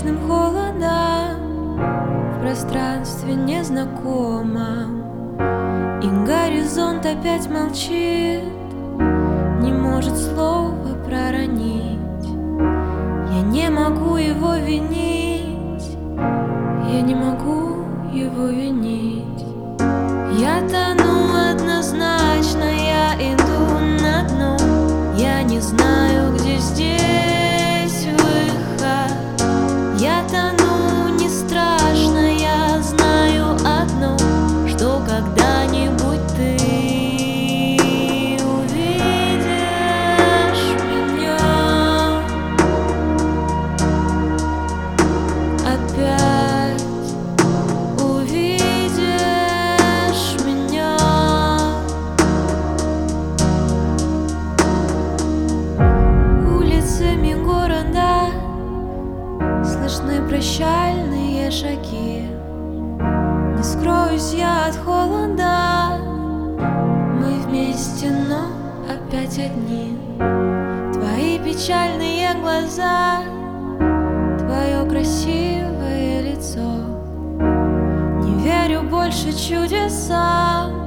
вечным холодом в пространстве незнакомом. И горизонт опять молчит, не может слова проронить. Я не могу его винить, я не могу его винить. Я тону однозначно, я иду на дно. Я не знаю, где здесь выход. Я тону, не страшно, я знаю одно, что когда-нибудь ты увидишь меня опять. Увидишь меня. Улицами города слышны прощальные шаги. Не скроюсь я от холода, мы вместе, но опять одни. Твои печальные глаза, твое красивое лицо. Не верю больше чудесам,